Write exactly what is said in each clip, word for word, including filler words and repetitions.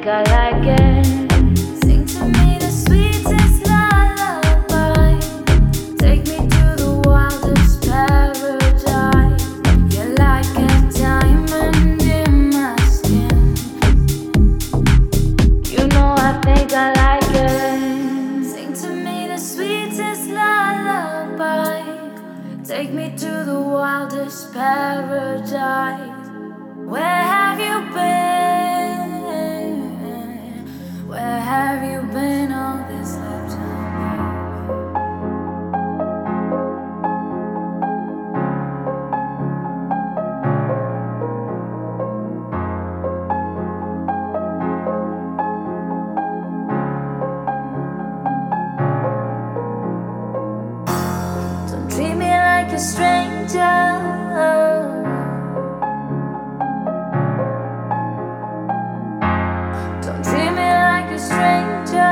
I like it. Sing to me the sweetest lullaby. Take me to the wildest paradise. You're like a diamond in my skin. You know I think I like it. Sing to me the sweetest lullaby. Take me to the wildest paradise. Where have you been? Where have you been all this lifetime? Don't treat me like a stranger. Don't treat me like a stranger.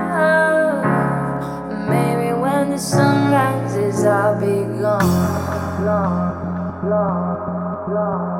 Maybe when the sun rises, I'll be gone, gone, gone, gone.